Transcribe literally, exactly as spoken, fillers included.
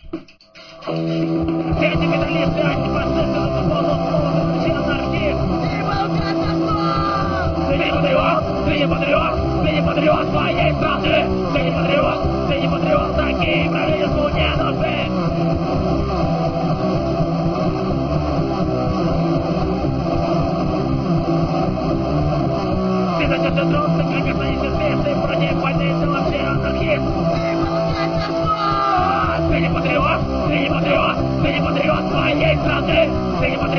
Все эти капиталисты, антифашисты, на свободу слова, ключи анархии. Ты не патриот, ты не патриот, ты не патриот своей страны. Ты не патриот, ты не патриот, такие правительству не нужны. Ты зачем трон, ты, конечно, нетерпешный, против войны, ты вообще анархист. Ты не патриот, ты не патриот, ты не патриот своей страны. Ты не патриот.